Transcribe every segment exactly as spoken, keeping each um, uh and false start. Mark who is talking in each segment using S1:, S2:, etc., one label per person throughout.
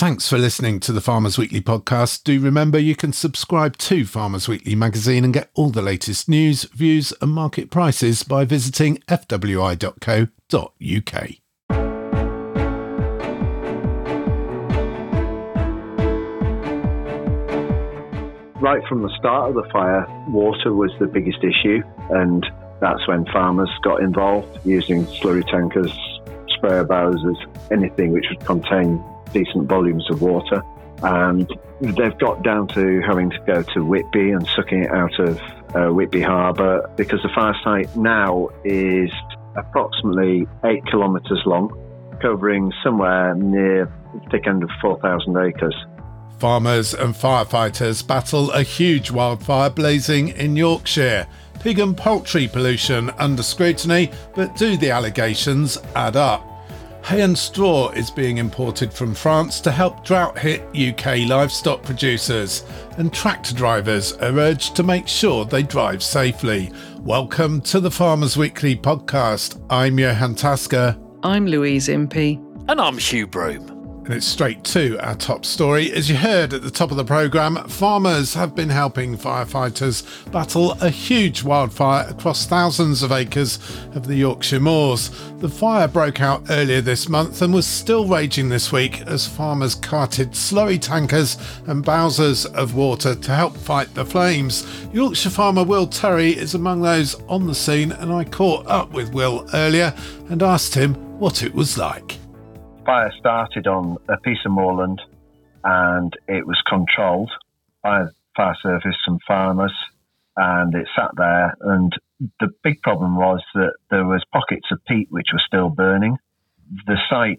S1: Thanks for listening to the Farmers Weekly podcast. Do remember you can subscribe to Farmers Weekly magazine and get all the latest news, views and market prices by visiting f w i dot co dot u k.
S2: Right from the start of the fire, water was the biggest issue, and that's when farmers got involved using slurry tankers, sprayer bowsers, anything which would contain decent volumes of water. And they've got down to having to go to Whitby and sucking it out of uh, Whitby Harbour, because the fire site now is approximately eight kilometres long, covering somewhere near the thick end of four thousand acres.
S1: Farmers and firefighters battle a huge wildfire blazing in Yorkshire. Pig and poultry pollution under scrutiny, but do the allegations add up? Hay and straw is being imported from France to help drought-hit U K livestock producers, and tractor drivers are urged to make sure they drive safely. Welcome to the Farmers Weekly podcast. I'm Johan Tasker.
S3: I'm Louise Impey.
S4: And I'm Hugh Broom.
S1: And it's straight to our top story. As you heard at the top of the programme, farmers have been helping firefighters battle a huge wildfire across thousands of acres of the Yorkshire moors. The fire broke out earlier this month and was still raging this week as farmers carted slurry tankers and bowsers of water to help fight the flames. Yorkshire farmer Will Terry is among those on the scene, and I caught up with Will earlier and asked him what it was like.
S2: Fire started on a piece of moorland, and it was controlled by fire service and farmers, and it sat there. And the big problem was that there was pockets of peat which were still burning. The site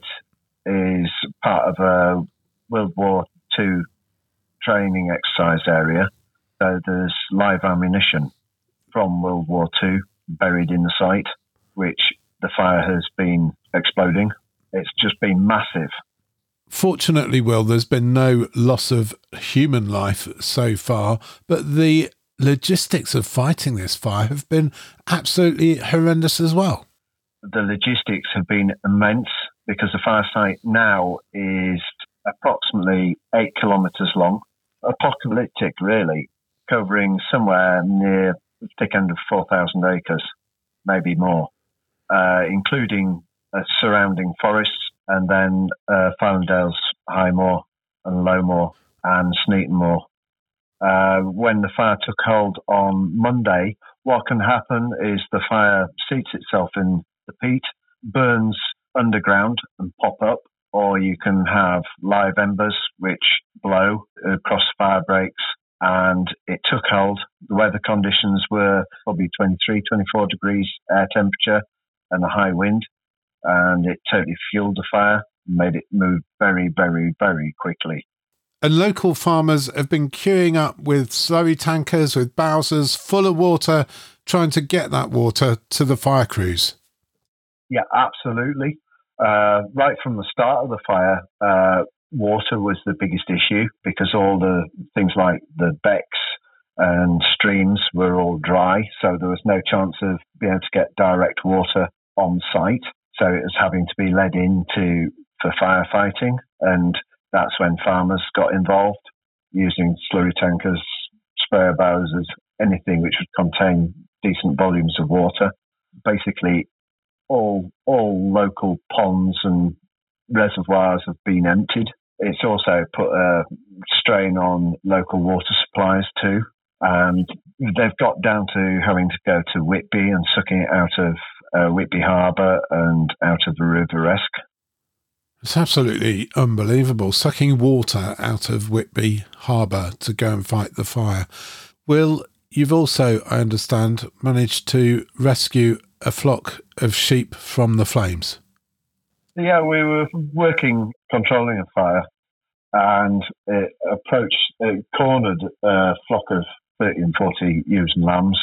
S2: is part of a World War Two training exercise area, so there's live ammunition from World War Two buried in the site, which the fire has been exploding. It's just been massive.
S1: Fortunately, Will, there's been no loss of human life so far, but the logistics of fighting this fire have been absolutely horrendous as well.
S2: The logistics have been immense because the fire site now is approximately eight kilometres long, apocalyptic really, covering somewhere near the thick end of four thousand acres, maybe more, uh, including Uh, surrounding forests, and then uh, Farndale's High Moor and Low Moor and Sneaton Moor. Uh, when the fire took hold on Monday, what can happen is the fire seats itself in the peat, burns underground and pop up, or you can have live embers which blow across fire breaks, and it took hold. The weather conditions were probably twenty-three, twenty-four degrees air temperature and a high wind, and it totally fueled the fire, made it move very, very, very quickly.
S1: And local farmers have been queuing up with slurry tankers, with bowsers full of water, trying to get that water to the fire crews.
S2: Yeah, absolutely. Uh, right from the start of the fire, uh, water was the biggest issue because all the things like the becks and streams were all dry, so there was no chance of being able to get direct water on site. So it was having to be led into for firefighting, and that's when farmers got involved using slurry tankers, sprayer bowsers, anything which would contain decent volumes of water. Basically, all all local ponds and reservoirs have been emptied. It's also put a strain on local water supplies too, and they've got down to having to go to Whitby and sucking it out of Uh, Whitby Harbour and out of the River Esk.
S1: It's absolutely unbelievable, sucking water out of Whitby Harbour to go and fight the fire. Will, you've also, I understand, managed to rescue a flock of sheep from the flames.
S2: Yeah, we were working controlling a fire, and it approached, it cornered a flock of thirty and forty ewes and lambs,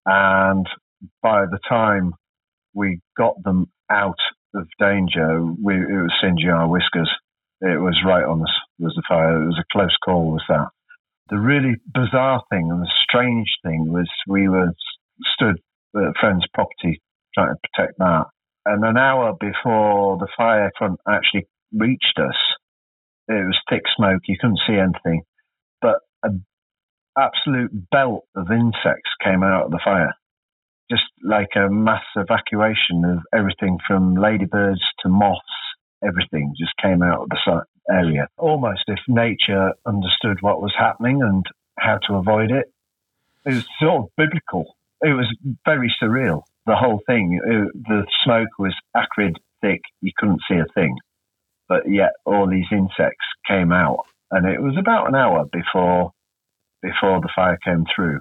S2: and by the time we got them out of danger, we, it was singeing our whiskers. It was right on us, was the fire. It was a close call, was that. The really bizarre thing and the strange thing was we were stood at a friend's property trying to protect that. And an hour before the fire front actually reached us, It was thick smoke. You couldn't see anything. But an absolute belt of insects came out of the fire. Just like a mass evacuation of everything from ladybirds to moths. Everything just came out of the area. Almost if nature understood what was happening and how to avoid it. It was sort of biblical. It was very surreal. The whole thing, it, the smoke was acrid, thick. You couldn't see a thing. But yet all these insects came out. And it was about an hour before before the fire came through.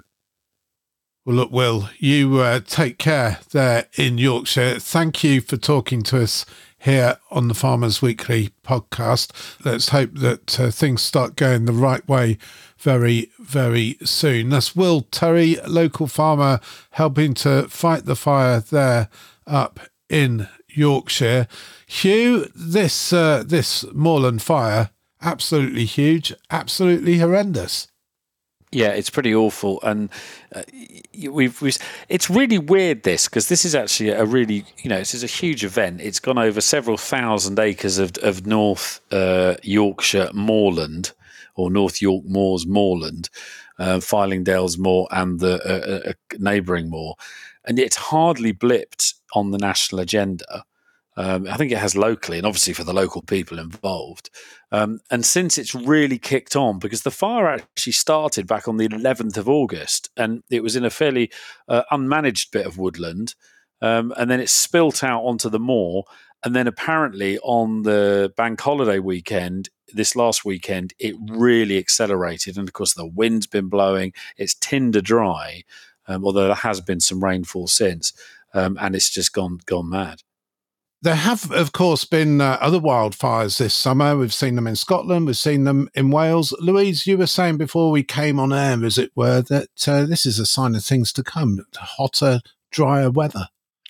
S1: Well, look, Will, you uh, take care there in Yorkshire. Thank you for talking to us here on the Farmers Weekly podcast. Let's hope that uh, things start going the right way very, very soon. That's Will Turry, local farmer, helping to fight the fire there up in Yorkshire. Hugh, this uh, this moorland fire, absolutely huge, absolutely horrendous.
S3: Yeah, it's pretty awful, and uh, we've, we've. It's really weird this because this is actually a really, you know, this is a huge event. It's gone over several thousand acres of of North uh, Yorkshire moorland, or North York Moors moorland, uh, Fylingdales Moor and the uh, uh, neighbouring moor, and it's hardly blipped on the national agenda. Um, I think it has locally, and obviously for the local people involved. Um, and since it's really kicked on, because the fire actually started back on the eleventh of August, and it was in a fairly uh, unmanaged bit of woodland, um, and then it spilt out onto the moor, and then apparently on the bank holiday weekend, this last weekend, it really accelerated, and of course the wind's been blowing, it's tinder dry, um, although there has been some rainfall since, um, and it's just gone gone mad.
S1: There have, of course, been uh, other wildfires this summer. We've seen them in Scotland. We've seen them in Wales. Louise, you were saying before we came on air, as it were, that uh, this is a sign of things to come, hotter, drier weather.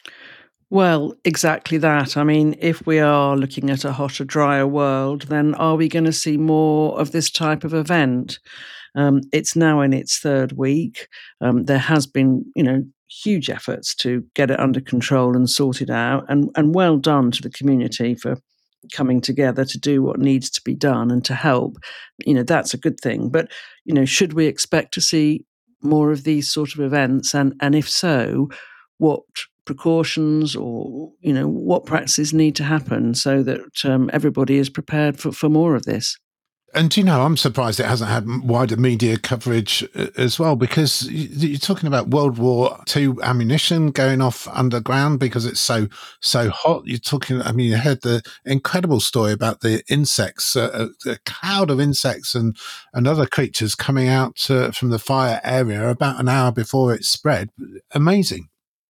S4: Well, exactly that. I mean, if we are looking at a hotter, drier world, then are we going to see more of this type of event? Um, it's now in its third week. Um, there has been, you know, huge efforts to get it under control and sort it out, and, and well done to the community for coming together to do what needs to be done and to help. You know, that's a good thing. But, you know, should we expect to see more of these sort of events? And, and if so, what precautions or, you know, what practices need to happen so that um, everybody is prepared for, for more of this?
S1: And, you know, I'm surprised it hasn't had wider media coverage as well, because you're talking about World War Two ammunition going off underground because it's so, so hot. You're talking, I mean, you heard the incredible story about the insects, uh, a cloud of insects and, and other creatures coming out uh, from the fire area about an hour before it spread. Amazing.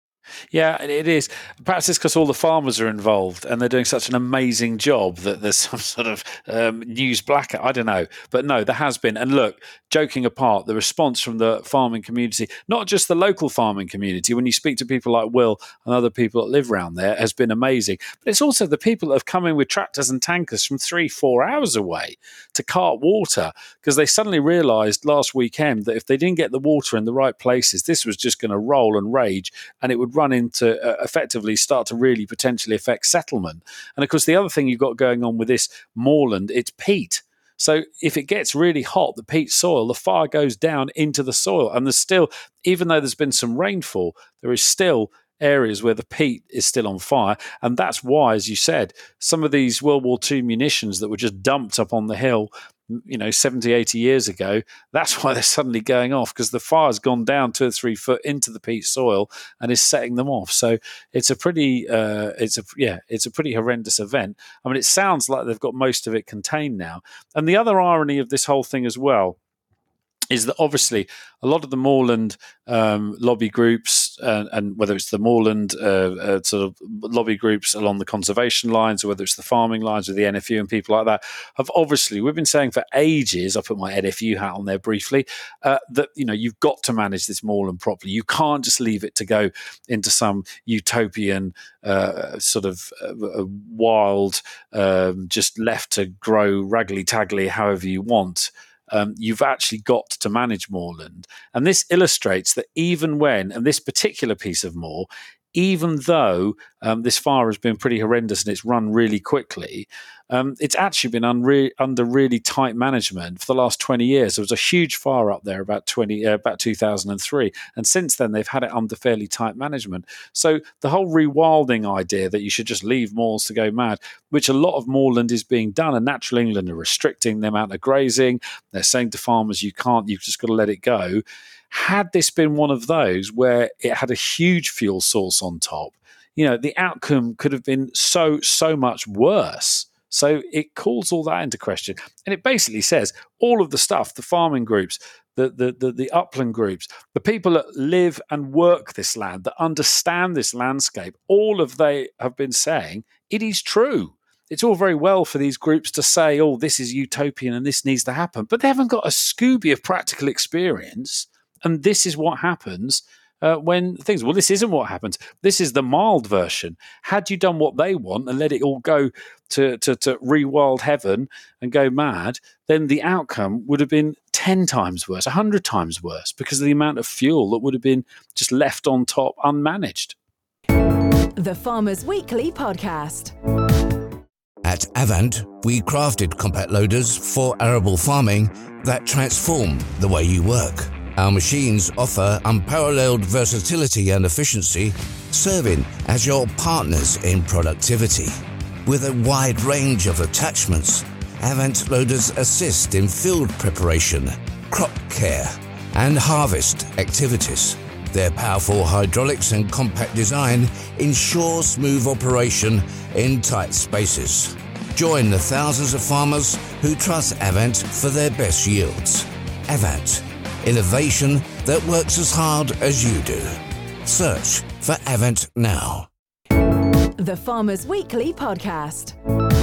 S3: Yeah, it is. Perhaps it's because all the farmers are involved and they're doing such an amazing job that there's some sort of um, news blackout. I don't know. But no, there has been. And look, joking apart, the response from the farming community, not just the local farming community, when you speak to people like Will and other people that live around there, has been amazing. But it's also the people that have come in with tractors and tankers from three, four hours away to cart water, because they suddenly realised last weekend that if they didn't get the water in the right places, this was just going to roll and rage, and it would run into uh, effectively start to really potentially affect settlement. And of course, the other thing you've got going on with this moorland, it's peat. So if it gets really hot, the peat soil, the fire goes down into the soil. And there's still, even though there's been some rainfall, there is still areas where the peat is still on fire. And that's why, as you said, some of these World War Two munitions that were just dumped up on the hill, you know, seventy, eighty years ago, that's why they're suddenly going off, because the fire's gone down two or three foot into the peat soil and is setting them off. So it's a pretty, uh, it's a yeah, it's a pretty horrendous event. I mean, it sounds like they've got most of it contained now. And the other irony of this whole thing as well is that obviously a lot of the moorland um, lobby groups, uh, and whether it's the moorland uh, uh, sort of lobby groups along the conservation lines, or whether it's the farming lines with the N F U and people like that, have obviously, we've been saying for ages, I put my N F U hat on there briefly, uh, that, you know, you've got to manage this moorland properly. You can't just leave it to go into some utopian uh, sort of uh, wild, um, just left to grow raggly-taggly however you want. Um, you've actually got to manage moorland. And this illustrates that even when, and this particular piece of moor, even though um, this fire has been pretty horrendous and it's run really quickly, um, it's actually been unre- under really tight management for the last twenty years. There was a huge fire up there about twenty, uh, about two thousand three, and since then they've had it under fairly tight management. So the whole rewilding idea that you should just leave moors to go mad, which a lot of moorland is being done, and Natural England are restricting the amount of grazing. They're saying to farmers, you can't, you've just got to let it go. Had this been one of those where it had a huge fuel source on top, you know, the outcome could have been so, so much worse. So it calls all that into question. And it basically says all of the stuff, the farming groups, the, the, the, the upland groups, the people that live and work this land, that understand this landscape, all of they have been saying it is true. It's all very well for these groups to say, oh, this is utopian and this needs to happen, but they haven't got a Scooby of practical experience. And this is what happens uh, when things, well, this isn't what happens. This is the mild version. Had you done what they want and let it all go to, to, to rewild heaven and go mad, then the outcome would have been ten times worse, one hundred times worse, because of the amount of fuel that would have been just left on top unmanaged.
S5: The Farmers Weekly Podcast.
S6: At Avant, we crafted compact loaders for arable farming that transform the way you work. Our machines offer unparalleled versatility and efficiency, serving as your partners in productivity. With a wide range of attachments, Avant loaders assist in field preparation, crop care, and harvest activities. Their powerful hydraulics and compact design ensure smooth operation in tight spaces. Join the thousands of farmers who trust Avant for their best yields. Avant. Innovation that works as hard as you do. Search for Avant now.
S5: The Farmers Weekly Podcast.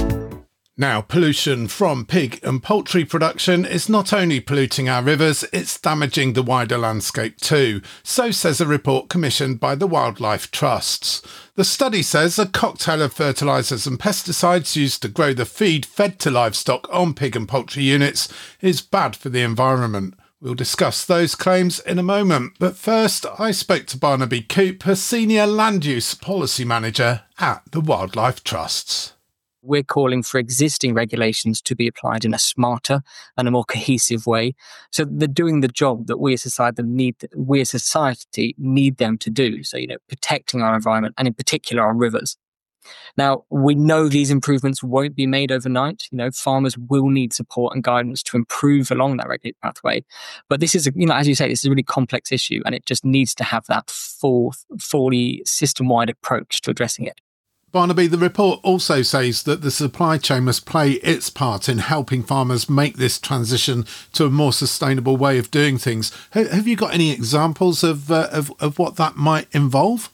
S1: Now, pollution from pig and poultry production is not only polluting our rivers, it's damaging the wider landscape too. So says a report commissioned by the Wildlife Trusts. The study says a cocktail of fertilisers and pesticides used to grow the feed fed to livestock on pig and poultry units is bad for the environment. We'll discuss those claims in a moment, but first I spoke to Barnaby Coop, a Senior Land Use Policy Manager at the Wildlife Trusts.
S7: We're calling for existing regulations to be applied in a smarter and a more cohesive way, so that they're doing the job that we as society need, we as society need them to do. So, you know, protecting our environment and in particular our rivers. Now, we know these improvements won't be made overnight. You know, farmers will need support and guidance to improve along that regulated pathway. But this is, a, you know, as you say, this is a really complex issue, and it just needs to have that full, fully system-wide approach to addressing it.
S1: Barnaby, the report also says that the supply chain must play its part in helping farmers make this transition to a more sustainable way of doing things. Have you got any examples of uh, of, of what that might involve?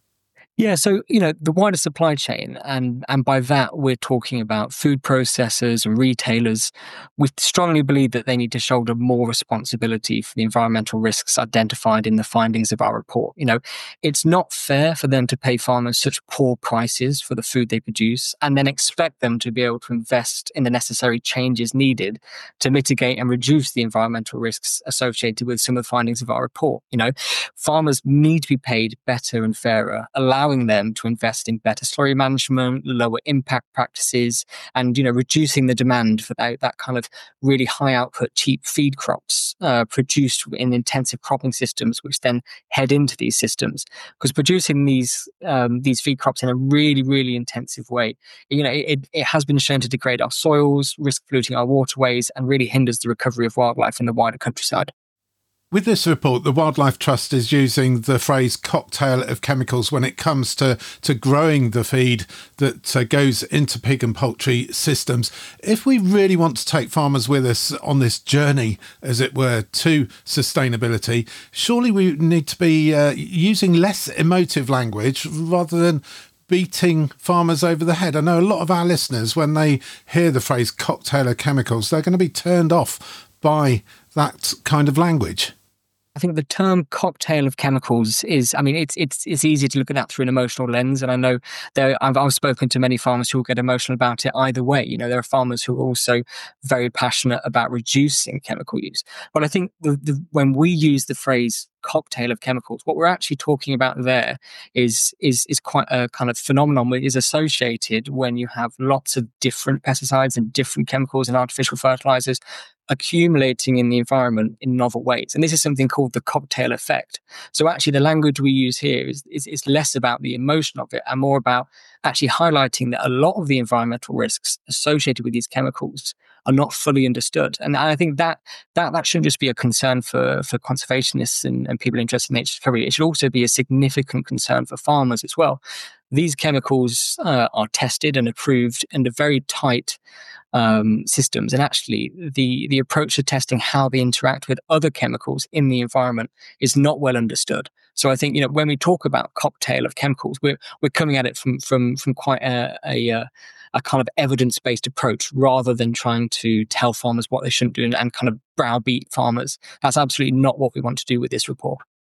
S7: Yeah, so, you know, the wider supply chain, and, and by that we're talking about food processors and retailers, we strongly believe that they need to shoulder more responsibility for the environmental risks identified in the findings of our report. You know, it's not fair for them to pay farmers such poor prices for the food they produce and then expect them to be able to invest in the necessary changes needed to mitigate and reduce the environmental risks associated with some of the findings of our report. You know, farmers need to be paid better and fairer, allowing them to invest in better slurry management, lower impact practices, and, you know, reducing the demand for that, that kind of really high output, cheap feed crops uh, produced in intensive cropping systems, which then head into these systems. Because producing these um, these feed crops in a really, really intensive way, you know, it, it has been shown to degrade our soils, risk polluting our waterways, and really hinders the recovery of wildlife in the wider countryside.
S1: With this report, the Wildlife Trust is using the phrase cocktail of chemicals when it comes to, to growing the feed that uh, goes into pig and poultry systems. If we really want to take farmers with us on this journey, as it were, to sustainability, surely we need to be uh, using less emotive language rather than beating farmers over the head. I know a lot of our listeners, when they hear the phrase cocktail of chemicals, they're going to be turned off by that kind of language.
S7: I think the term cocktail of chemicals is, I mean, it's it's it's easy to look at that through an emotional lens. And I know there, I've, I've spoken to many farmers who will get emotional about it either way. You know, there are farmers who are also very passionate about reducing chemical use. But I think the, the, when we use the phrase cocktail of chemicals, what we're actually talking about there is is is quite a kind of phenomenon that is associated when you have lots of different pesticides and different chemicals and artificial fertilizers accumulating in the environment in novel ways. And this is something called the cocktail effect. So actually the language we use here is, is, is less about the emotion of it and more about actually highlighting that a lot of the environmental risks associated with these chemicals are not fully understood. And I think that that, that shouldn't just be a concern for, for conservationists and, and people interested in nature recovery. It should also be a significant concern for farmers as well. These chemicals uh, are tested and approved under very tight um, systems. And actually, the, the approach to testing how they interact with other chemicals in the environment is not well understood. So I think, you know, when we talk about cocktail of chemicals, we're we're coming at it from from from quite a a, a kind of evidence-based approach rather than trying to tell farmers what they shouldn't do and, and kind of browbeat farmers. That's absolutely not what we want to do with this report.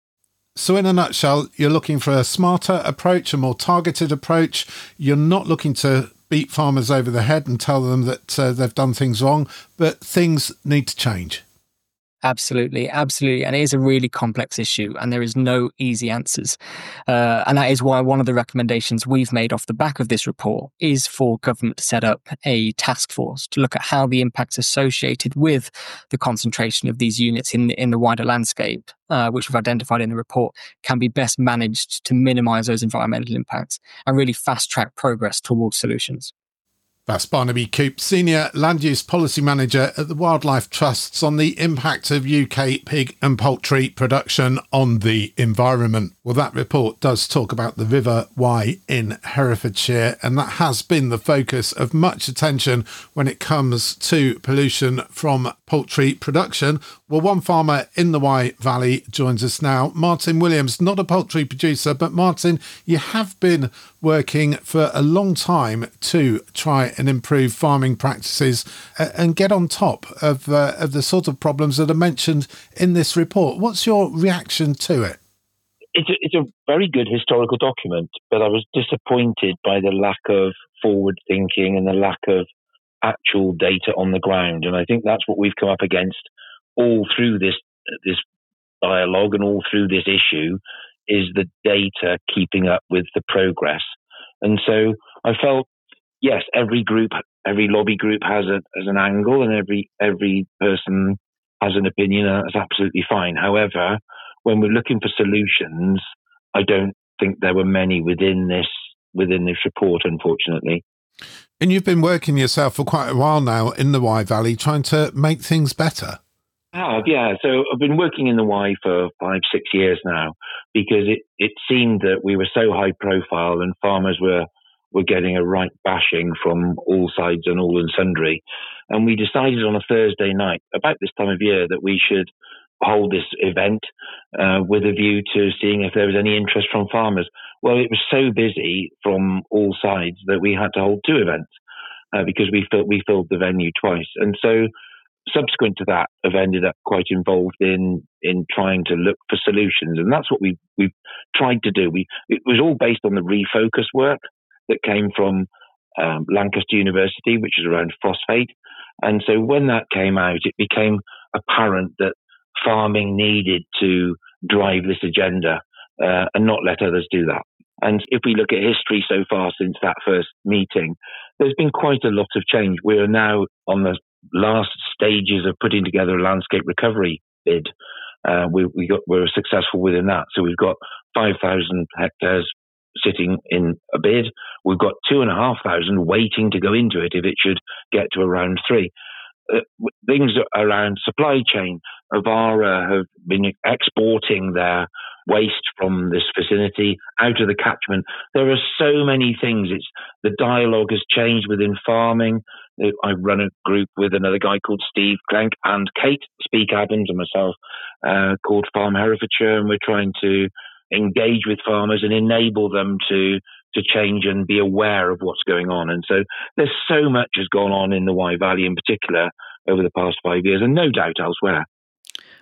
S1: So in a nutshell, you're looking for a smarter approach, a more targeted approach. You're not looking to beat farmers over the head and tell them that uh, they've done things wrong, but things need to change.
S7: Absolutely, absolutely. And it is a really complex issue and there is no easy answers. Uh, and that is why one of the recommendations we've made off the back of this report is for government to set up a task force to look at how the impacts associated with the concentration of these units in the, in the wider landscape, uh, which we've identified in the report, can be best managed to minimise those environmental impacts and really fast-track progress towards solutions.
S1: That's Barnaby Coop, Senior Land Use Policy Manager at the Wildlife Trusts, on the impact of U K pig and poultry production on the environment. Well, that report does talk about the River Wye in Herefordshire, and that has been the focus of much attention when it comes to pollution from poultry production. Well, one farmer in the Wye Valley joins us now, Martin Williams, not a poultry producer, but Martin, you have been working for a long time to try and improve farming practices and get on top of, uh, of the sort of problems that are mentioned in this report. What's your reaction to it?
S8: It's a, it's a very good historical document, but I was disappointed by the lack of forward thinking and the lack of actual data on the ground. And I think that's what we've come up against all through this this dialogue and all through this issue, is the data keeping up with the progress. And so I felt, yes, every group, every lobby group has a has an angle, and every every person has an opinion, and that's absolutely fine. However, when we're looking for solutions, I don't think there were many within this within this report, unfortunately.
S1: And you've been working yourself for quite a while now in the Wye Valley, trying to make things better.
S8: I have, yeah. So I've been working in the Wye for five, six years now, because it, it seemed that we were so high profile and farmers were, were getting a right bashing from all sides and all and sundry. And we decided on a Thursday night, about this time of year, that we should hold this event uh, with a view to seeing if there was any interest from farmers. Well, it was so busy from all sides that we had to hold two events uh, because we filled, we filled the venue twice. And so subsequent to that, I've ended up quite involved in in trying to look for solutions, and that's what we we've tried to do. We it was all based on the refocus work that came from um, Lancaster University, which is around phosphate. And so when that came out, it became apparent that farming needed to drive this agenda uh, and not let others do that. And if we look at history so far since that first meeting, there's been quite a lot of change. We are now on the last stages of putting together a landscape recovery bid. Uh, we, we got, we're successful within that. So we've got five thousand hectares sitting in a bid. We've got two and a half thousand waiting to go into it if it should get to around three. Uh, things around supply chain. Avara have been exporting their waste from this vicinity out of the catchment. There are so many things. It's the dialogue has changed within farming. I run a group with another guy called Steve Clenk and Kate Speak Adams and myself uh, called Farm Herefordshire, and we're trying to engage with farmers and enable them to to change and be aware of what's going on. And so there's so much has gone on in the Wye Valley in particular over the past five years, and no doubt elsewhere.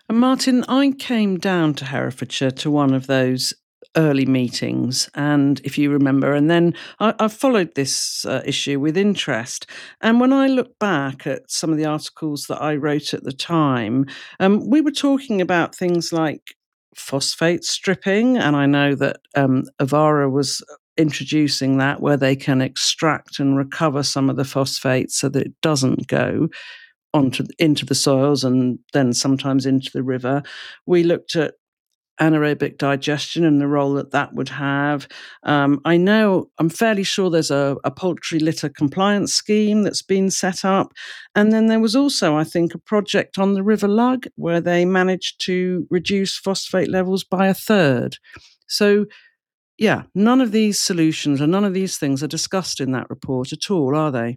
S4: And Martin, I came down to Herefordshire to one of those early meetings, and if you remember, and then I, I followed this uh, issue with interest. And when I look back at some of the articles that I wrote at the time, um, we were talking about things like phosphate stripping, and I know that um, Avara was introducing that, where they can extract and recover some of the phosphate so that it doesn't go onto into the soils and then sometimes into the river. We looked at anaerobic digestion and the role that that would have. Um, I know, I'm fairly sure there's a, a poultry litter compliance scheme that's been set up. And then there was also, I think, a project on the River Lug where they managed to reduce phosphate levels by a third. So, yeah, none of these solutions and none of these things are discussed in that report at all, are they?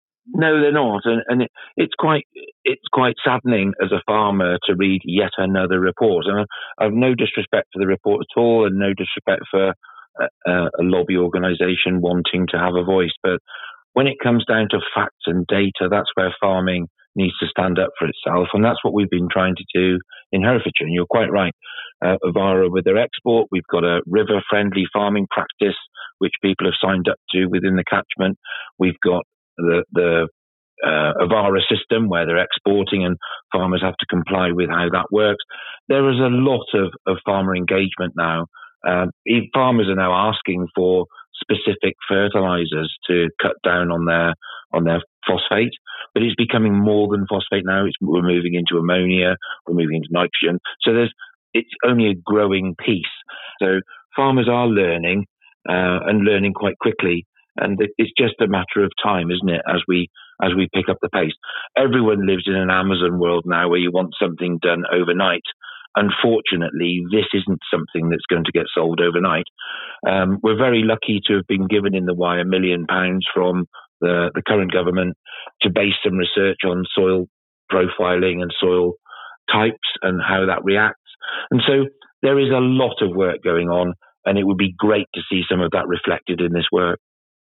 S8: No, they're not, and, and it, it's quite it's quite saddening as a farmer to read yet another report. And I have no disrespect for the report at all, and no disrespect for a, a lobby organisation wanting to have a voice. But when it comes down to facts and data, that's where farming needs to stand up for itself, and that's what we've been trying to do in Herefordshire. And you're quite right, uh, Avara with their export, we've got a river-friendly farming practice which people have signed up to within the catchment. We've got the the uh, Avara system where they're exporting and farmers have to comply with how that works. There is a lot of, of farmer engagement now. Um, farmers are now asking for specific fertilizers to cut down on their on their phosphate, but it's becoming more than phosphate now. It's, we're moving into ammonia, we're moving into nitrogen. So there's it's only a growing piece. So farmers are learning uh, and learning quite quickly. And it's just a matter of time, isn't it, as we as we pick up the pace. Everyone lives in an Amazon world now where you want something done overnight. Unfortunately, this isn't something that's going to get solved overnight. Um, we're very lucky to have been given in the Y a million pounds from the, the current government to base some research on soil profiling and soil types and how that reacts. And so there is a lot of work going on, and it would be great to see some of that reflected in this work.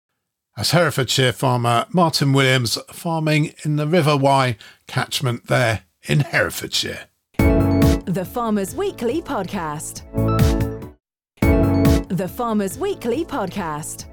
S1: As Herefordshire farmer Martin Williams, farming in the River Wye catchment there in Herefordshire.
S5: The Farmers Weekly Podcast. The Farmers Weekly Podcast.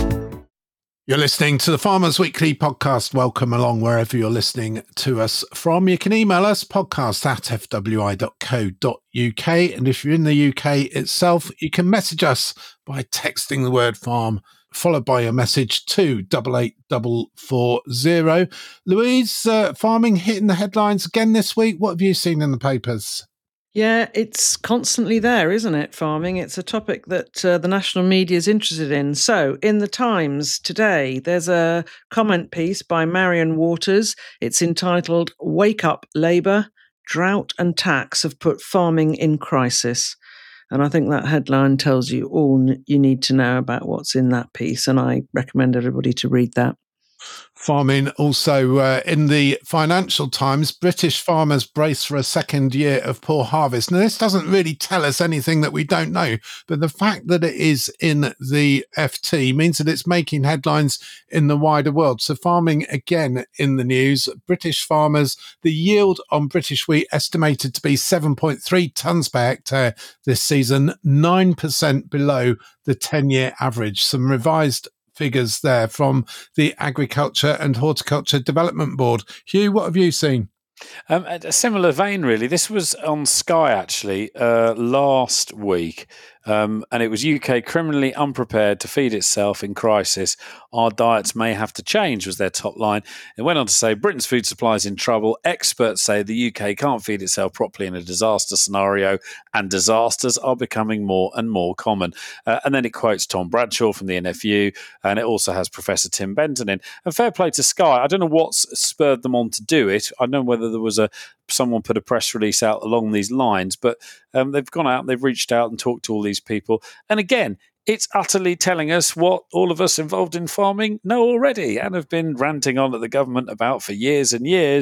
S1: You're listening to the Farmers Weekly Podcast. Welcome along wherever you're listening to us from. You can email us, podcast at f w i dot co dot u k. And if you're in the U K itself, you can message us by texting the word farm, followed by your message to double eight double four zero. Louise, uh, farming hitting the headlines again this week. What have you seen in the papers?
S4: Yeah, it's constantly there, isn't it, farming? It's a topic that uh, the national media is interested in. So, in the Times today, there's a comment piece by Marion Waters. It's entitled, "Wake Up Labour, Drought and Tax Have Put Farming in Crisis." And I think that headline tells you all you need to know about what's in that piece, and I recommend everybody to read that.
S1: Farming also uh, in the Financial Times, British farmers brace for a second year of poor harvest. Now, this doesn't really tell us anything that we don't know, but the fact that it is in the F T means that it's making headlines in the wider world. So farming again in the news. British farmers, the yield on British wheat estimated to be seven point three tonnes per hectare this season, nine percent below the ten-year average. Some revised figures there from the Agriculture and Horticulture Development Board. Hugh, what have you seen?
S3: Um, a similar vein, really. This was on Sky, actually, uh, last week. Um, and it was U K criminally unprepared to feed itself in crisis. Our diets may have to change, was their top line. It went on to say Britain's food supply is in trouble. Experts say the U K can't feed itself properly in a disaster scenario, and disasters are becoming more and more common. Uh, and then it quotes Tom Bradshaw from the N F U, and it also has Professor Tim Benton in. And fair play to Sky. I don't know what's spurred them on to do it. I don't know whether there was a someone put a press release out along these lines, but um, they've gone out, they've reached out and talked to all these people. And again, it's utterly telling us what all of us involved in farming know already and have been ranting on at the government about for years and years.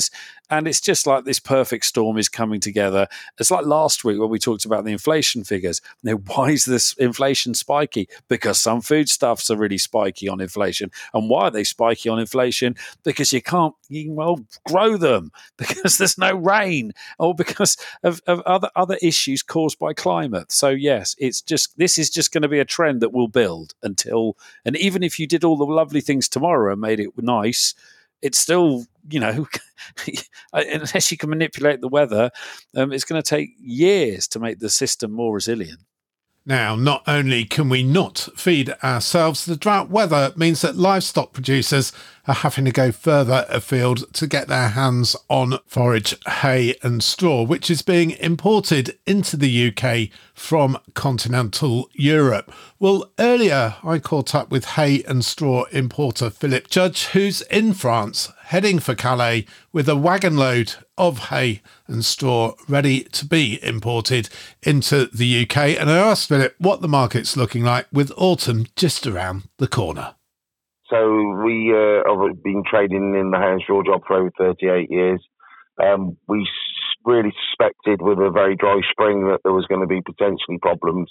S3: And it's just like this perfect storm is coming together. It's like last week when we talked about the inflation figures. Now, why is this inflation spiky? Because some foodstuffs are really spiky on inflation. And why are they spiky on inflation? Because you can't, you, well, grow them because there's no rain, or because of, of other, other issues caused by climate. So, yes, it's just this is just going to be a trend that will build until, and even if you did all the lovely things tomorrow and made it nice, it's still, you know, unless you can manipulate the weather, um, it's going to take years to make the system more resilient.
S1: Now, not only can we not feed ourselves, the drought weather means that livestock producers are having to go further afield to get their hands on forage, hay and straw, which is being imported into the U K from continental Europe. Well, earlier I caught up with hay and straw importer Philip Judge, who's in France, heading for Calais with a wagon load of hay and straw ready to be imported into the U K. And I asked Philip what the market's looking like with autumn just around the corner.
S9: So we uh, have been trading in the hay and straw job for over thirty-eight years. Um, we really suspected with a very dry spring that there was going to be potentially problems.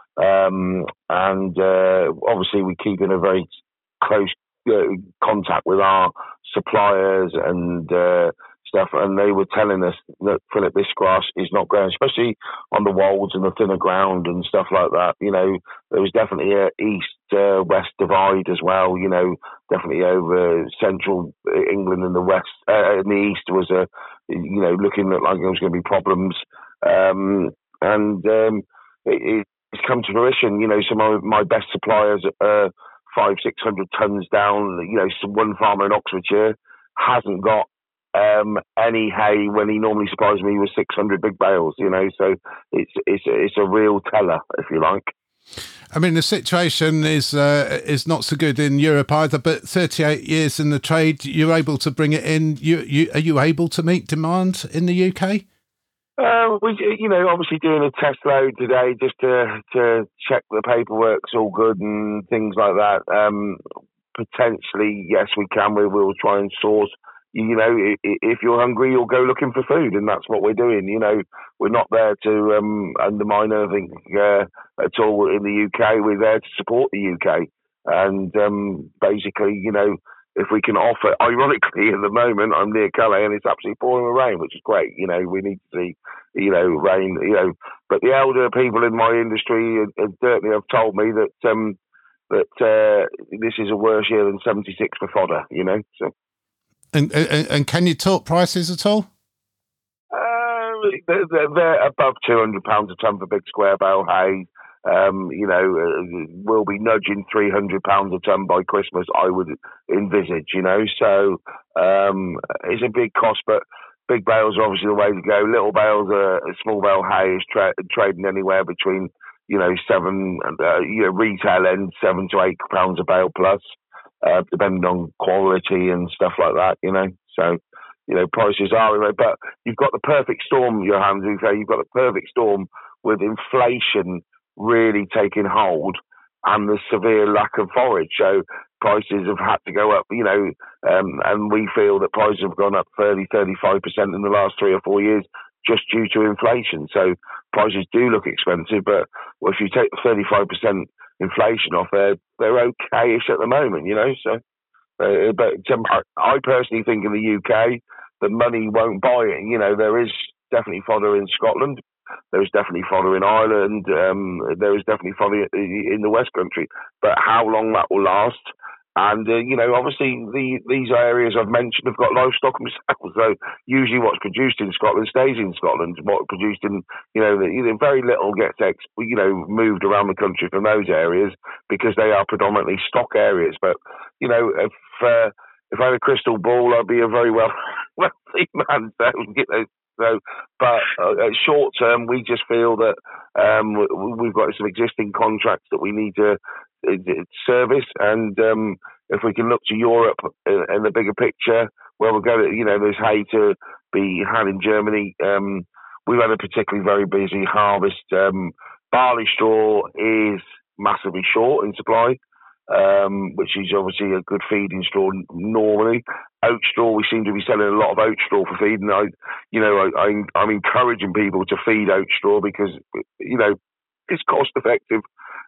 S9: Um, and uh, obviously we keep in a very close uh, contact with our suppliers and uh, stuff, and they were telling us that, Philip, this grass is not growing, especially on the wolds and the thinner ground and stuff like that. You know, there was definitely a east-west uh, divide as well, you know, definitely over central England and the west, uh, in the east was, a, you know, looking like there was going to be problems. Um, and um, it, it's come to fruition. You know, some of my best suppliers are five, six hundred tons down. You know, some, one farmer in Oxfordshire hasn't got um, any hay when he normally supplies me with six hundred big bales. You know, so it's it's it's a real teller, if you like.
S1: I mean, the situation is uh, is not so good in Europe either. But thirty-eight years in the trade, you're able to bring it in. You you are you able to meet demand in the U K?
S9: Uh, we, you know, obviously doing a test load today just to to check the paperwork's all good and things like that. Um, potentially, yes, we can. We will try and source. You know, if you're hungry, you'll go looking for food, and that's what we're doing. You know, we're not there to um, undermine anything uh, at all in the U K. We're there to support the U K, and um, basically, you know, if we can offer, ironically, at the moment, I'm near Calais and it's absolutely pouring with rain, which is great. You know, we need to see, you know, rain, you know, but the elder people in my industry certainly have told me that um, that uh, this is a worse year than seventy-six for fodder, you know, so.
S1: And, and, and can you talk prices at all?
S9: Uh, they're, they're above two hundred pounds a tonne for big square bale hay. Um, you know, uh, we'll be nudging three hundred pounds a tonne by Christmas, I would envisage, you know. So um, it's a big cost, but big bales are obviously the way to go. Little bales, uh, small bale hay is tra- trading anywhere between, you know, seven, uh, you know, retail end, seven to eight pounds a bale plus. Uh, depending on quality and stuff like that, you know. So, you know, prices are, but you've got the perfect storm, Johan Zuke. You've got the perfect storm with inflation really taking hold and the severe lack of forage. So prices have had to go up, you know, um, and we feel that prices have gone up thirty, thirty-five percent in the last three or four years just due to inflation. So prices do look expensive, but well, if you take the thirty-five percent inflation off, they're, they're okay-ish at the moment, you know. So, uh, but um, I personally think in the U K, the money won't buy it. You know, there is definitely fodder in Scotland. There is definitely fodder in Ireland. Um, there is definitely fodder in the West Country. But how long that will last? And, uh, you know, obviously the, these areas I've mentioned have got livestock themselves. So usually what's produced in Scotland stays in Scotland. What's produced in, you know, the, very little gets, ex, you know, moved around the country from those areas because they are predominantly stock areas. But, you know, if uh, if I had a crystal ball, I'd be a very well, wealthy man. So, you know, so, but uh, short term, we just feel that um, we've got some existing contracts that we need to service, and um, if we can look to Europe and the bigger picture, where we're going, you know, there's hay to be had in Germany. Um, we've had a particularly very busy harvest. Um, barley straw is massively short in supply, um, which is obviously a good feeding straw normally. oat straw, we seem to be selling a lot of oat straw for feed, and I, you know, I, I, I'm encouraging people to feed oat straw because, you know, it's cost effective,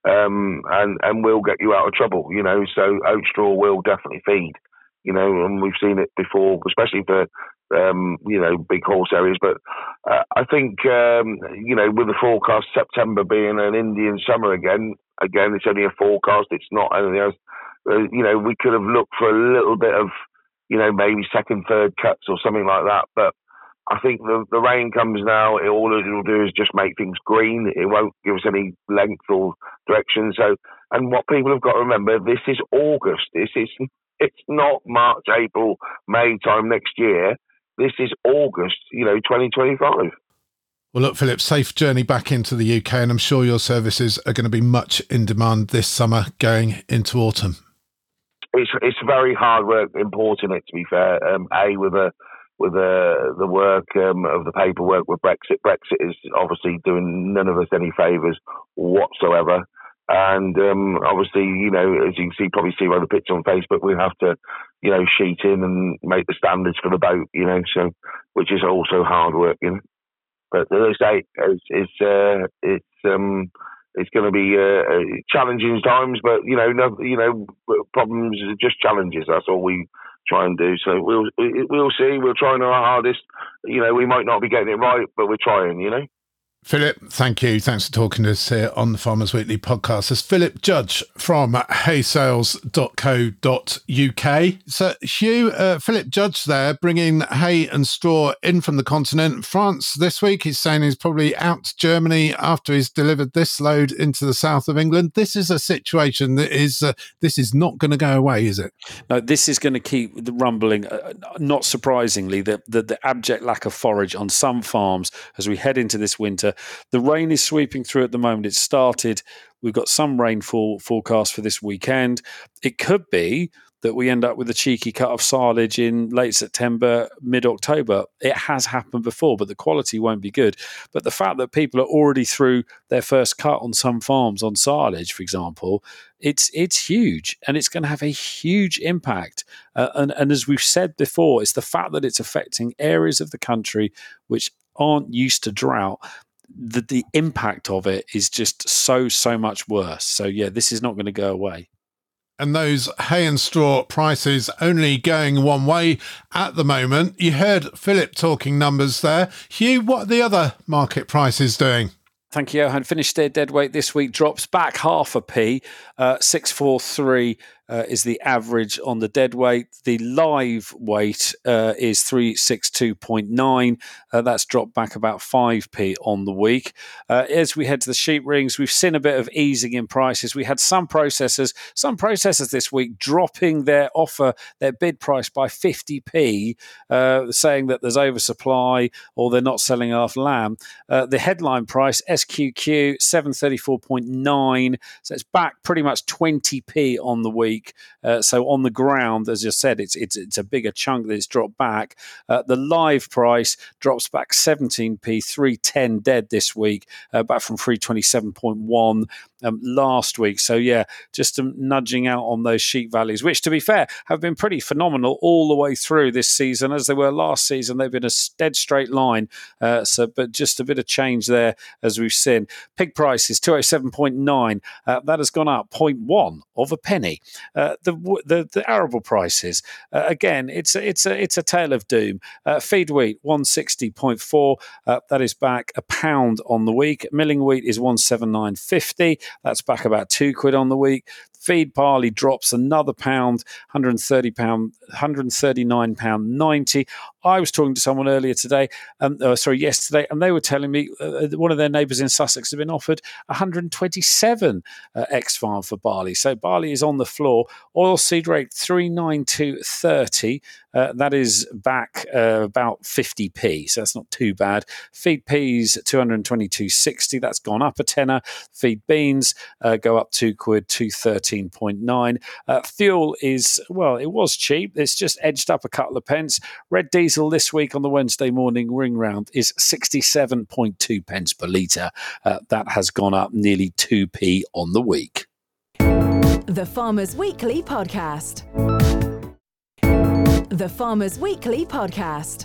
S9: um, and and will get you out of trouble, you know. So oat straw will definitely feed, you know, and we've seen it before, especially for um, you know, big horse areas. But uh, I think um, you know, with the forecast September being an Indian summer again, again it's only a forecast, it's not anything else. Uh, you know, we could have looked for a little bit of, you know, maybe second, third cuts or something like that, but I think the, the rain comes now. It, all it will do is just make things green. It won't give us any length or direction. So, and what people have got to remember, this is August. This is it's not March, April, May time next year. This is August, you know, twenty twenty-five.
S1: Well, look, Philip, safe journey back into the U K, and I'm sure your services are going to be much in demand this summer going into autumn.
S9: It's it's very hard work importing it, to be fair. Um, a with a with the the work um, of the paperwork with Brexit. Brexit is obviously doing none of us any favours whatsoever. And um, obviously, you know, as you can see, probably see by the picture on Facebook, we have to, you know, sheet in and make the standards for the boat, you know, so which is also hard work, you know. But as I say, it's it's uh, it's um it's going to be uh, challenging times, but you know, no, you know, problems are just challenges. That's all we try and do. So we'll we'll see. We're trying our hardest. You know, we might not be getting it right, but we're trying. You know.
S1: Philip, thank you. Thanks for talking to us here on the Farmers Weekly podcast. There's Philip Judge from hay sales dot co dot U K. So, Hugh, uh, Philip Judge there, bringing hay and straw in from the continent. France this week, he's saying he's probably out to Germany after he's delivered this load into the south of England. This is a situation that is, uh, this is not going to go away, is it?
S3: No, this is going to keep the rumbling. Uh, not surprisingly, the, the, the abject lack of forage on some farms as we head into this winter. The rain is sweeping through at the moment. It started. We've got some rainfall forecast for this weekend. It could be that we end up with a cheeky cut of silage in late September, mid-October. It has happened before, but the quality won't be good. But the fact that people are already through their first cut on some farms on silage, for example, it's it's huge, and it's going to have a huge impact. Uh, and, and as we've said before, it's the fact that it's affecting areas of the country which aren't used to drought. The, the impact of it is just so, so much worse. So, yeah, this is not going to go away.
S1: And those hay and straw prices only going one way at the moment. You heard Philip talking numbers there. Hugh, what are the other market prices doing?
S3: Thank you, Johan. Finished their deadweight this week, drops back half a p, uh, six forty-three uh, is the average on the deadweight. The live weight uh, is three sixty-two point nine. Uh, that's dropped back about five p on the week. Uh, as we head to the sheep rings, we've seen a bit of easing in prices. We had some processors, some processors this week dropping their offer, their bid price by fifty p, uh, saying that there's oversupply or they're not selling enough lamb. Uh, the headline price, S Q Q, seven thirty-four point nine. So it's back pretty much twenty p on the week. Uh, so on the ground, as you said, it's it's it's a bigger chunk that it's dropped back. Uh, the live price drops back seventeen p, three ten dead this week, uh, back from three twenty-seven point one um, last week. So yeah, just um, nudging out on those sheep values, which to be fair have been pretty phenomenal all the way through this season, as they were last season. They've been a dead straight line. Uh, so, but just a bit of change there as we've seen. Pig prices two oh seven point nine. Uh, that has gone up zero point one of a penny. Uh, the, the the arable prices uh, again, it's a, it's a it's a tale of doom. Uh, feed wheat one sixty point four. Uh, that is back a pound on the week. Milling wheat is one seventy-nine fifty. That's back about two quid on the week. Feed barley drops another pound, one hundred thirty pound, one hundred thirty-nine pound ninety. I was talking to someone earlier today, um, uh, sorry, yesterday, and they were telling me uh, one of their neighbours in Sussex had been offered one hundred twenty-seven uh, ex-farm for barley. So barley is on the floor. Oil seed rate three ninety-two thirty. Uh, that is back uh, about fifty p, so that's not too bad. Feed peas two hundred twenty-two sixty. That's gone up a tenner. Feed beans uh, go up two quid, two thirteen point nine. Uh, fuel is, well, it was cheap. It's just edged up a couple of pence. Red diesel this week on the Wednesday morning ring round is sixty-seven point two pence per litre. Uh, that has gone up nearly two p on the week.
S5: The Farmers Weekly Podcast. The Farmers Weekly Podcast.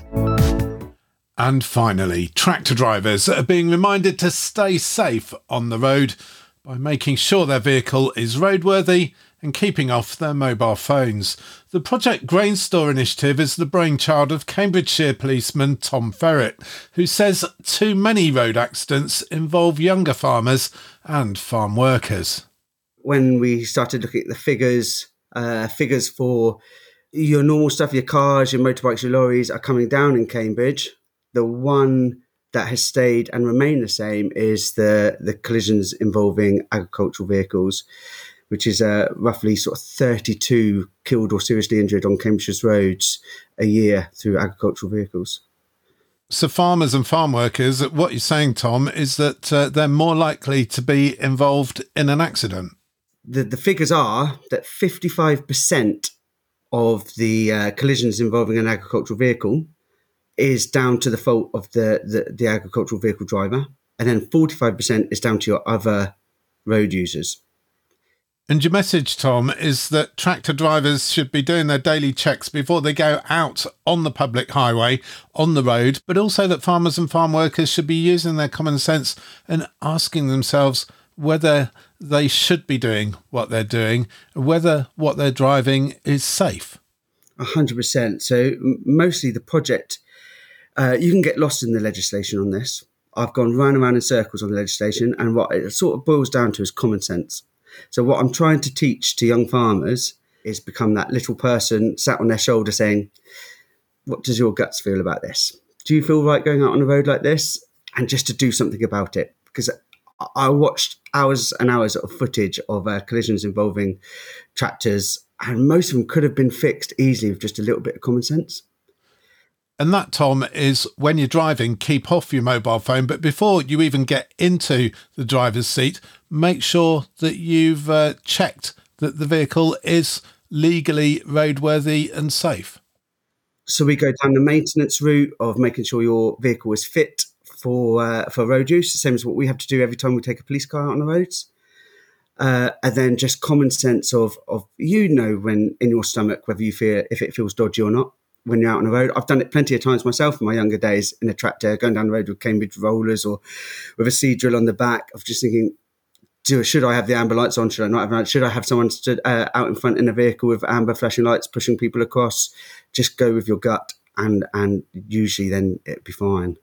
S1: And finally, tractor drivers are being reminded to stay safe on the road by making sure their vehicle is roadworthy and keeping off their mobile phones. The Project Grain Store initiative is the brainchild of Cambridgeshire policeman Tom Ferret, who says too many road accidents involve younger farmers and farm workers.
S10: When we started looking at the figures, uh, figures for your normal stuff, your cars, your motorbikes, your lorries are coming down in Cambridge. The one that has stayed and remained the same is the, the collisions involving agricultural vehicles, which is uh, roughly sort of thirty-two killed or seriously injured on Cambridgeshire's roads a year through agricultural vehicles.
S1: So farmers and farm workers, what you're saying, Tom, is that uh, they're more likely to be involved in an accident.
S10: The, the figures are that fifty-five percent of the uh, collisions involving an agricultural vehicle is down to the fault of the, the, the agricultural vehicle driver, and then forty-five percent is down to your other road users.
S1: And your message, Tom, is that tractor drivers should be doing their daily checks before they go out on the public highway, on the road, but also that farmers and farm workers should be using their common sense and asking themselves whether they should be doing what they're doing, whether what they're driving is safe.
S10: one hundred percent. So mostly the project, uh, you can get lost in the legislation on this. I've gone round and round in circles on the legislation, and what it sort of boils down to is common sense. So what I'm trying to teach to young farmers is become that little person sat on their shoulder saying, what does your guts feel about this? Do you feel right going out on the road like this? And just to do something about it. Because I watched hours and hours of footage of uh, collisions involving tractors, and most of them could have been fixed easily with just a little bit of common sense.
S1: And that, Tom, is when you're driving, keep off your mobile phone. But before you even get into the driver's seat, make sure that you've uh, checked that the vehicle is legally roadworthy and safe.
S10: So we go down the maintenance route of making sure your vehicle is fit for uh, for road use, the same as what we have to do every time we take a police car out on the roads. Uh, and then just common sense of, of, you know, when in your stomach, whether you feel, if it feels dodgy or not, when you're out on the road. I've done it plenty of times myself in my younger days in a tractor, going down the road with Cambridge rollers or with a seed drill on the back, of just thinking, do, should I have the amber lights on? Should I not have? Should I have someone stood uh, out in front in a vehicle with amber flashing lights pushing people across? Just go with your gut, and and usually then it'd be fine.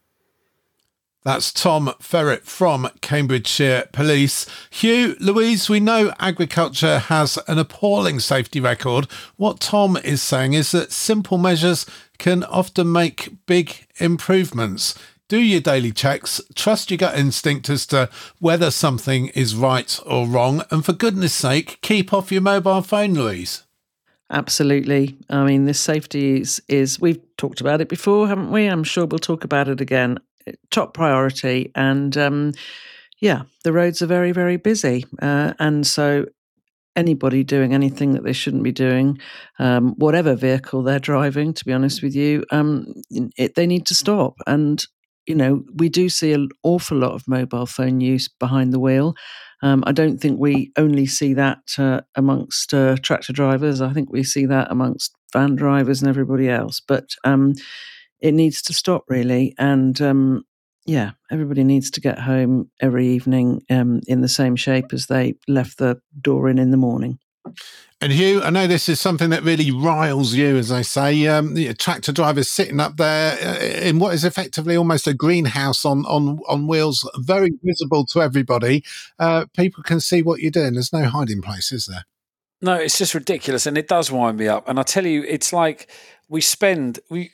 S1: That's Tom Ferret from Cambridgeshire Police. Hugh, Louise, we know agriculture has an appalling safety record. What Tom is saying is that simple measures can often make big improvements. Do your daily checks, trust your gut instinct as to whether something is right or wrong, and for goodness sake, keep off your mobile phone, Louise.
S4: Absolutely. I mean, this safety is, is, we've talked about it before, haven't we? I'm sure we'll talk about it again. Top priority. And um, yeah, the roads are very, very busy. Uh, and so anybody doing anything that they shouldn't be doing, um, whatever vehicle they're driving, to be honest with you, um, it, they need to stop. And, you know, we do see an awful lot of mobile phone use behind the wheel. Um, I don't think we only see that uh, amongst uh, tractor drivers. I think we see that amongst van drivers and everybody else. But um, it needs to stop, really. And um, yeah, everybody needs to get home every evening um, in the same shape as they left the door in in the morning.
S1: And Hugh, I know this is something that really riles you, as I say. Um, the tractor drivers sitting up there in what is effectively almost a greenhouse on on, on wheels, very visible to everybody. Uh, people can see what you're doing. There's no hiding place, is there?
S3: No, it's just ridiculous, and it does wind me up. And I tell you, it's like we spend we.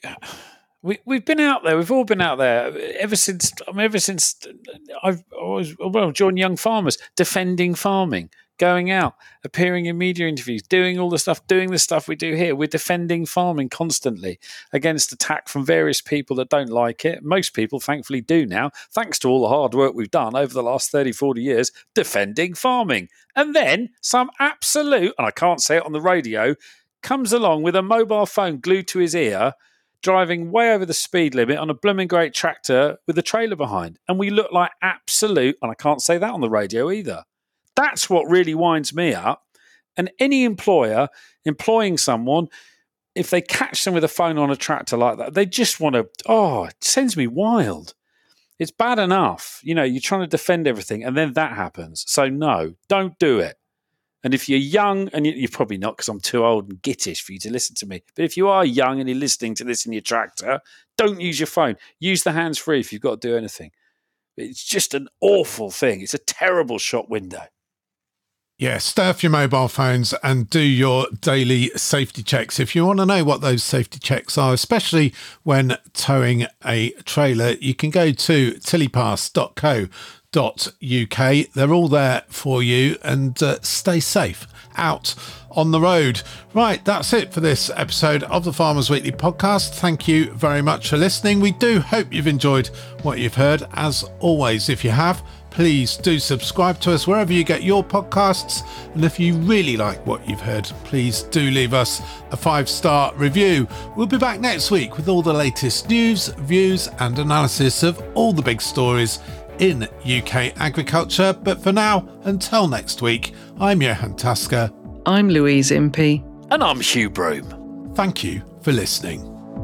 S3: We we've been out there. We've all been out there ever since. I mean, ever since I've always well joined Young Farmers, defending farming, going out, appearing in media interviews, doing all the stuff, doing the stuff we do here. We're defending farming constantly against attack from various people that don't like it. Most people, thankfully, do now, thanks to all the hard work we've done over the last thirty, forty years, defending farming. And then some absolute, and I can't say it on the radio, comes along with a mobile phone glued to his ear, driving way over the speed limit on a blooming great tractor with a trailer behind. And we look like absolute, and I can't say that on the radio either. That's what really winds me up. And any employer employing someone if they catch them with a phone on a tractor like that, they just want to, oh, it sends me wild. It's bad enough. You know, you're trying to defend everything and then that happens. So no, don't do it. And if you're young, and you're probably not because I'm too old and gittish for you to listen to me, but if you are young and you're listening to this in your tractor, don't use your phone. Use the hands-free if you've got to do anything. It's just an awful thing. It's a terrible shop window.
S1: Yeah, stay off your mobile phones and do your daily safety checks. If you want to know what those safety checks are, especially when towing a trailer, you can go to tillypass dot co dot uk. They're all there for you, and uh, stay safe out on the road. Right, that's it for this episode of the Farmers Weekly podcast. Thank you very much for listening. We do hope you've enjoyed what you've heard. As always, if you have, please do subscribe to us wherever you get your podcasts. And if you really like what you've heard, please do leave us a five-star review. We'll be back next week with all the latest news, views and analysis of all the big stories in U K agriculture. But for now, until next week, I'm Johan Tasker.
S4: I'm Louise Impey.
S3: And I'm Hugh Broom.
S1: Thank you for listening.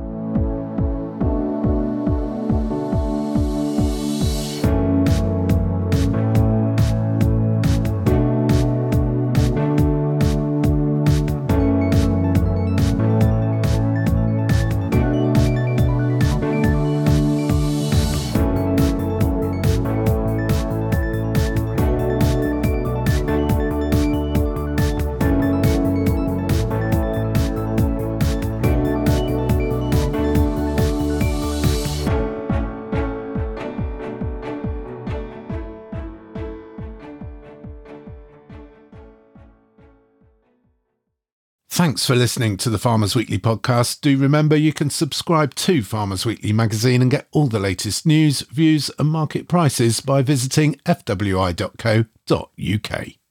S1: Thanks for listening to the Farmers Weekly podcast. Do remember you can subscribe to Farmers Weekly magazine and get all the latest news, views and market prices by visiting f w i dot co dot uk.